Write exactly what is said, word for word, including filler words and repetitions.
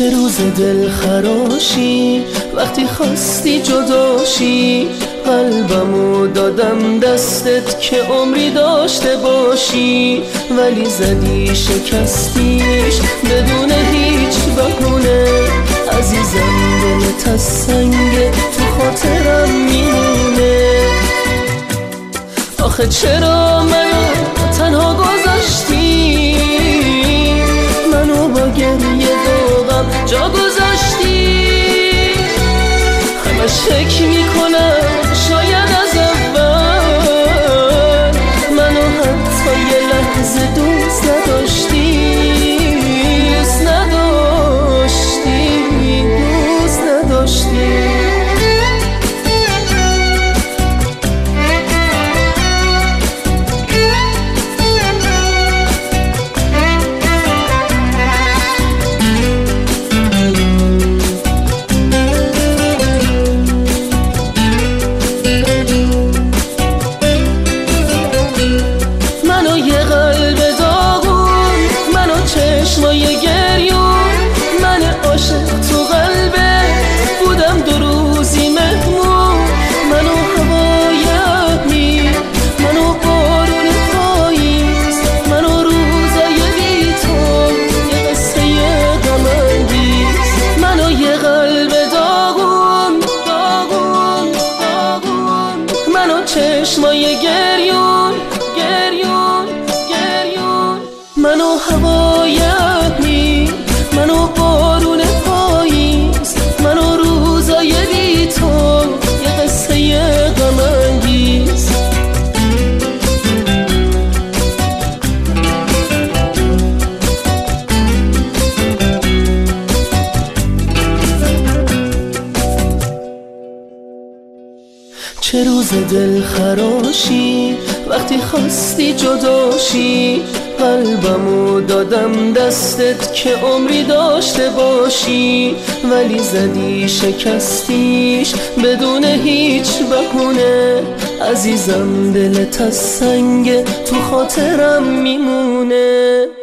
چه روز دل خراشی وقتی خواستی جداشی، قلبمو دادم دستت که عمری داشته باشی، ولی زدی شکستیش بدون هیچ بهونه. عزیزم دلت از سنگ تو خاطرم میمونه. آخه چرا منو تنها گذاشتی، منو با گریه و غم جا گذاشتی. همش فکر میکنم شاید از اول منو حتی یه لحظه دوست نداشتی، دوست نداشتی، دوست نداشتی. چشمای گریون من عاشق تو قلبه بودم، دو روزی مهمون منو هوای ابری، منو بارون پاییز، منو روزای بی تو یه قصه غم انگیز. منو یه قلب داغون داغون داغون، منو چشمای گریون گریون گریون، منو هوای ابری، منو بارون پاییز، منو روزای بی تو یه قصه غم انگیز. چه روز دل خراشی وقتی خواستی جداشی، قلبمو دادم دستت که عمری داشته باشی، ولی زدی شکستیش بدون هیچ بهونه. عزیزم دلت از سنگ تو خاطرم میمونه.